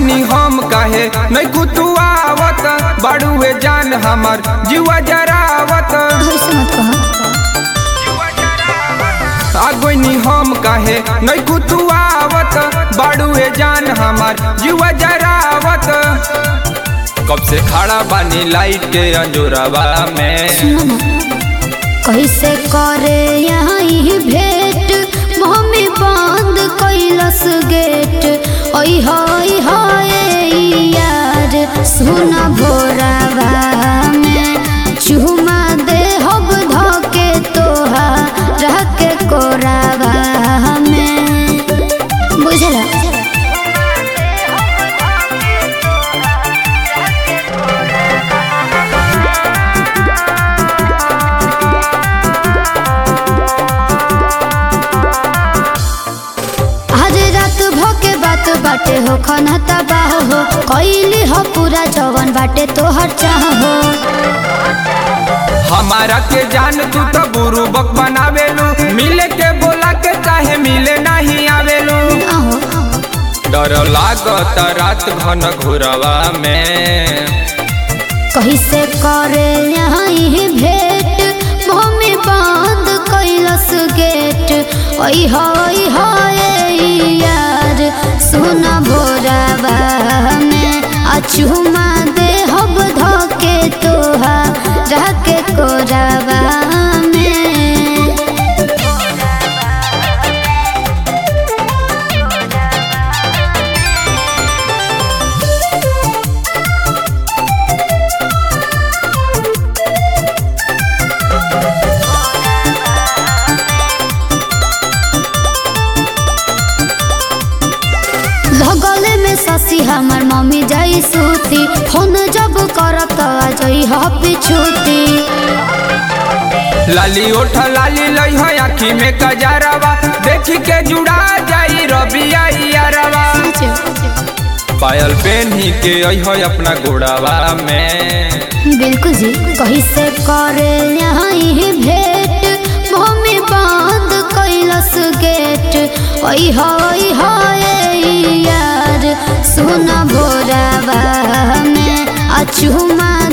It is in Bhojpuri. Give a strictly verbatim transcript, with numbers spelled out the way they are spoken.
गईनी हम काहे नहीं कुतुआवत बड़ुए जान हमार जीवा जरावत आ गईनी हम काहे नहीं कुतुआवत बड़ुए जान हमार जीवा जरावत कब से खड़ा बानी लाइट के अंजोरावा में कैसे करे यहाँ भेंट मम्मी बंद कैलस गेट ओई होई होए यार सुना भोरावा में चुमा दे हब धके तोहा रह के कोरावा में बुझला बाटे हो खाना तबाह हो कैली हो पूरा जवन बाटे तोहर चाह हो हमारा के जान तू तो गुरु बक बनावेलू मिले के बोला के चाहे मिले नहीं आवेलू डर लागत रात घन घुरवा में कैसे करे यहाँ भेंट मम्मी बंद कैलस गेट ओई होई होए यार सुना भोरावा में अचुमा दे हब धके तोहा रह के कोरावा में लगले में ससी हमार मम्मी जाई सूती फोन जब करब तो आ जाई हपी छूती लाली ओठा लाली लई है आँखी में कजरवा देखी के जुड़ा जाई रबिया यारवा पायल पहनी के आई है अपना गोड़ावा में बिल्कुल जी कैसे करे यहाँ भेंट मम्मी बंद कैलस गेट ओई होई होए यार सुना भोरावा में अचुमा